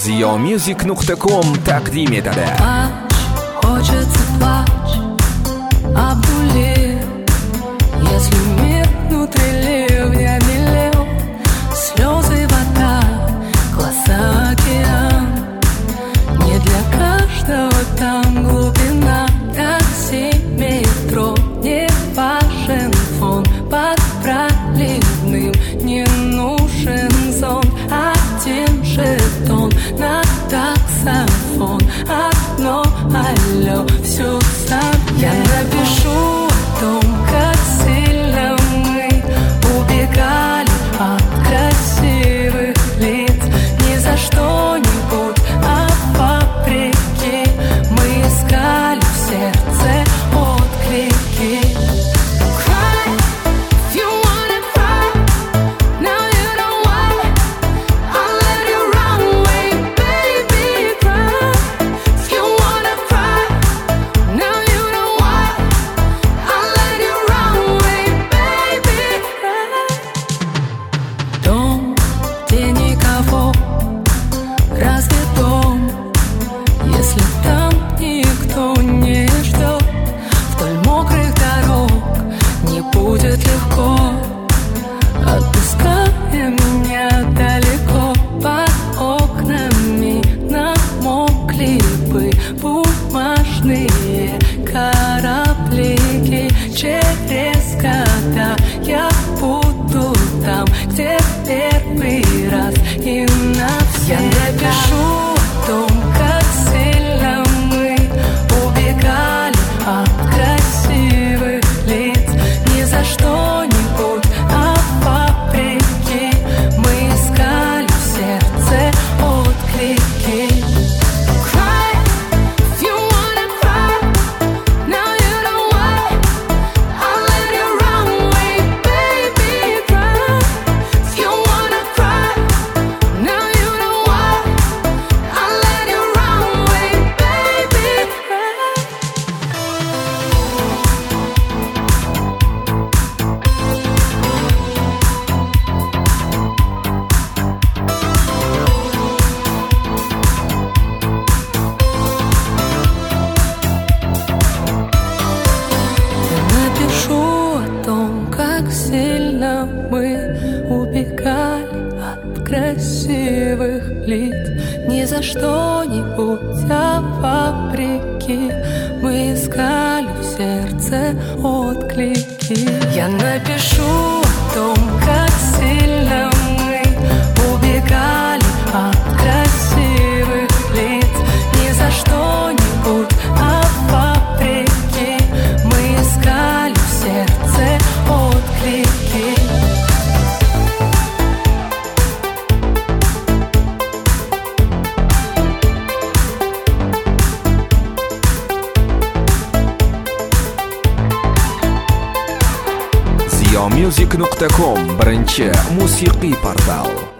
Ziomusic.com تقدیم etadi. Хочется плачь, обдули, если мир внутри ливня белел, слезы, вода, глаза, океан. Не для каждого там глубина, такси, метро, не важен фон под проливным, не нужен зонт, один жетон на таксофон, одно алло, все сам. Я напишу о том, как сильно мы убегали от красивых лиц, ни за что-нибудь, а вопреки мы искали в сердце отклики. Разве дом, если там никто не ждет? Вдоль мокрых дорог не будет легко. Отпускай меня далеко, под окнами намокли бы бумажные кораблики. Через года я буду там, где первый раз и навсегда. Я напишу о том, как сильно мы убегали от красивых лиц, ни за что-нибудь, а вопреки мы искали в сердце отклики. Сильно мы убегали от красивых лиц, ни за что-нибудь, а вопреки мы искали в сердце отклики. Я напишу о том, как сильно мы убегали от красивых лиц, ни за что-нибудь, а вопреки мы искали в сердце отклики. Ziomusic.com birinchi musiqiy portal.